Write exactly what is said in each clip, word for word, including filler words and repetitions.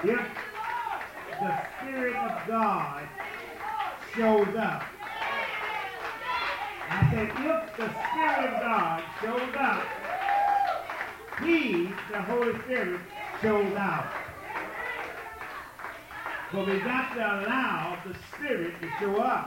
If the Spirit of God shows up. I said, if the Spirit of God shows up, He, the Holy Spirit, shows out. But we got to allow the Spirit to show up.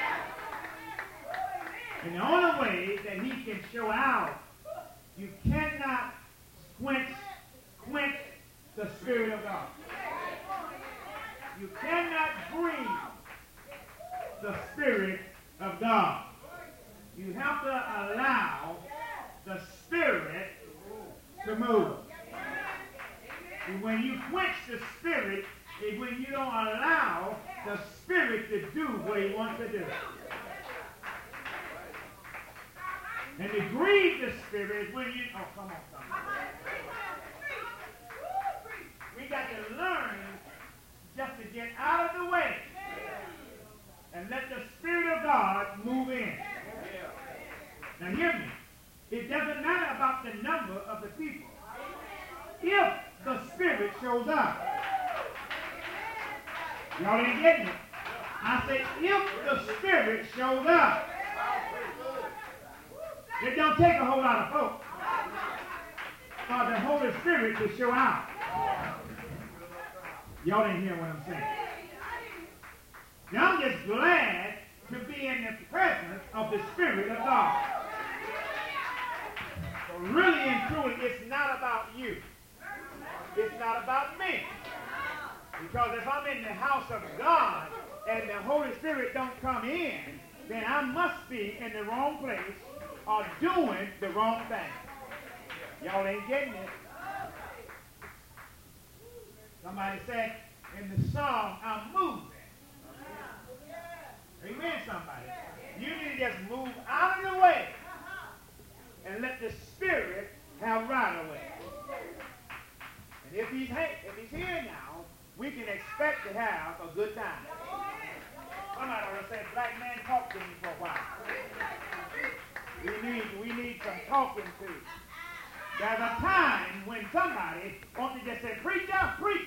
And the only way that He can show out, you cannot quench, quench the Spirit of God. You cannot grieve the Spirit of God. You have to allow the Spirit to move. And when you quench the Spirit, is when you don't allow the Spirit to do what He wants to do. And to grieve the Spirit is when you, oh, come on, somebody. We got to learn just to get out of the way and let the Spirit of God move in. Now hear me. It doesn't matter about the number of the people. If the Spirit shows up. Y'all ain't getting it. I said, if the Spirit shows up. It don't take a whole lot of folks for the Holy Spirit to show out. Y'all didn't hear what I'm saying. Now I'm just glad to be in the presence of the Spirit of God. So really and truly, it's not about you. It's not about me. Because if I'm in the house of God and the Holy Spirit don't come in, then I must be in the wrong place or doing the wrong thing. Y'all ain't getting it. Somebody said in the song, I'm moving. Amen, somebody. You need to just move out of the way and let the Spirit have right away. And if he's, if he's here now, we can expect to have a good time. Somebody ought to say, black man, talk to me for a while. We need, we need some talking to. There's a time when somebody wants to just say, preacher, preach.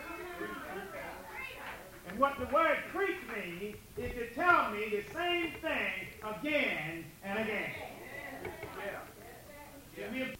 And what the word preach means is to tell me the same thing again and again. Yeah. Yeah.